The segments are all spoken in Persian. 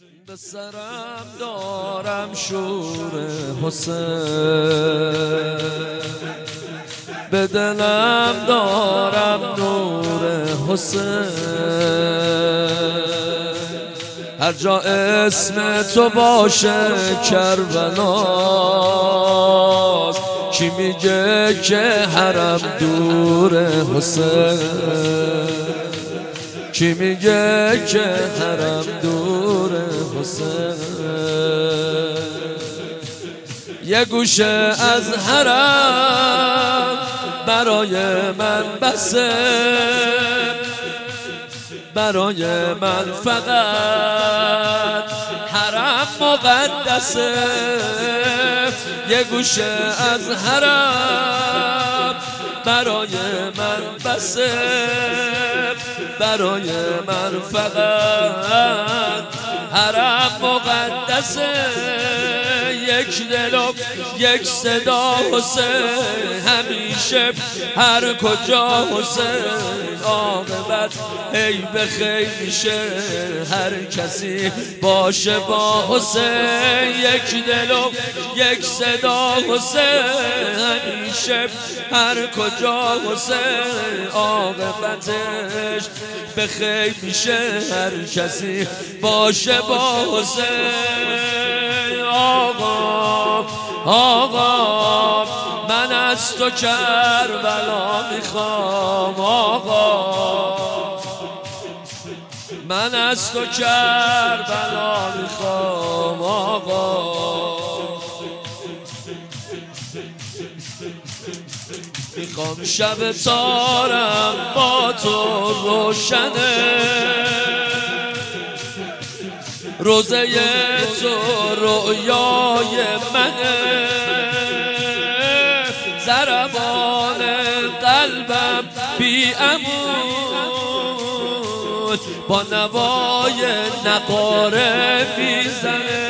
به سرم دارم شور حسین، به دلم دارم نور حسین. هر جا اسم تو باشه کربلاست، کی میگه که حرم دور حسین؟ کی میگه که حرم دور حسین؟ یه گوشه از حرم برای من بسه، برای من فقط حرم مقدسه. یه گوشه از حرم برای من بسه، برای من فقط حرم مقدسه. یک دل و یک صدا حسین، همیشه هر کجا حسین. عاقبت هی به خیر میشه هر کسی باشه با حسین. یک دل و یک صدا حسین، همیشه هر کجا حسین. عاقبتش به خیر میشه هر کسی باشه با حسین. آقا من از تو کربلا میخوام، آقا من از تو کربلا میخوام، آقا میخوام شب تارم با تو روشنه، روزه تو رویای منه. ضربان قلبم بی عمود با نوای نقاره میزنه،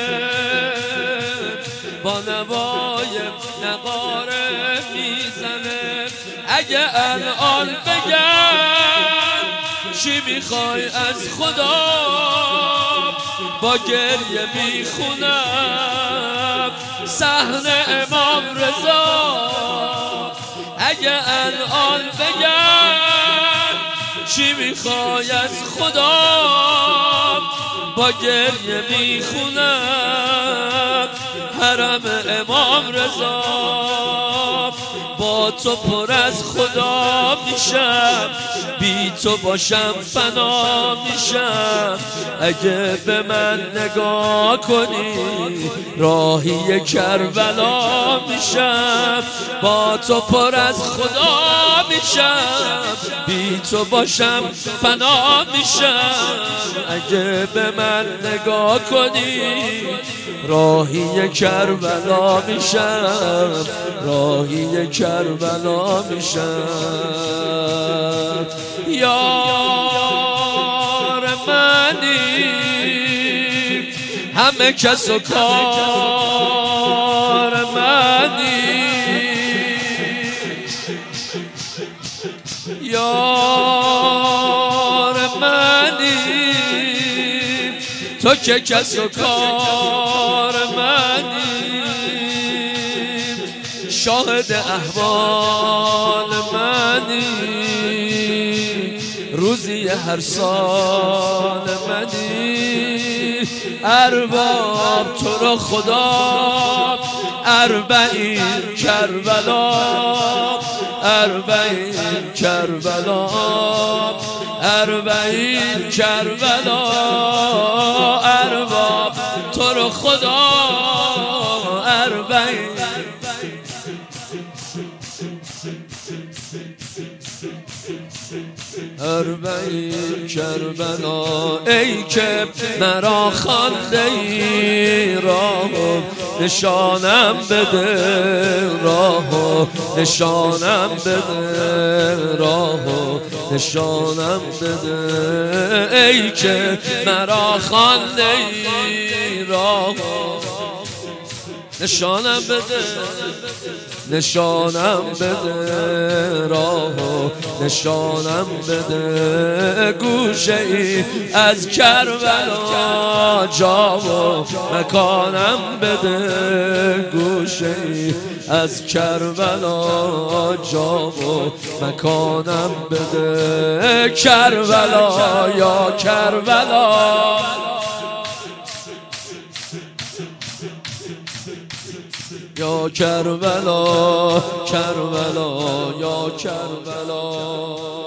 با نوای نقاره میزنه. اگه الان بگم چی میخوای از خدا، با گریه میخونم صحن امام رضا. اگه الان بگم چی میخوای از خدا، با گریه میخونم حرم امام رضا. با تو پر از خدا میشم، بی تو باشم فنا میشم. اگه به من نگاه کنی راهی کربلا میشم. با تو پر از خدا میشم، بی تو باشم فنا میشم. اگه به من نگاه کنی راهی کربلا میشم، راهی کربلا میشم. یار منی همه کس و کار منی، یار منی تو که کس و کار منی. شاهد احوال منی، روزی هر سال منی. ارباب تو رو خدا 40 کربلا، 40 کربلا، 40 کربلا. ارباب تو رو خدا 40 کربلا. ای که مرا خوانده ای راهو نشانم بده، راهو نشانم بده، راهو نشانم بده. ای که مرا خوانده ای راهو نشانم بده، نشانم بده، راهو نشانم بده. گوشه ای از کربلا جا و مکانم بده گوشه از کربلا جا و مکانم بده کربلا یا کربلا یا کربلا کربلا یا کربلا